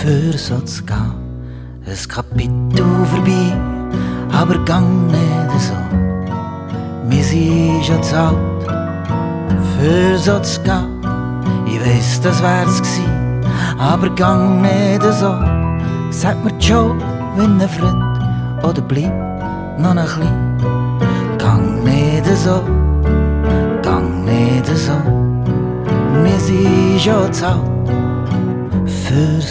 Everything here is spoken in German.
für so zu gehen. Ein Kapitel vorbei, aber gang nicht so. Wir sind schon zu alt, für so zu gehen. Ich weiss, das wär's gsi, aber gang nicht so. Sag mir Joe, wie ein Freund, oder bleib noch ein klein. Gang nicht so, gang nicht so. Wir sind schon zu alt, für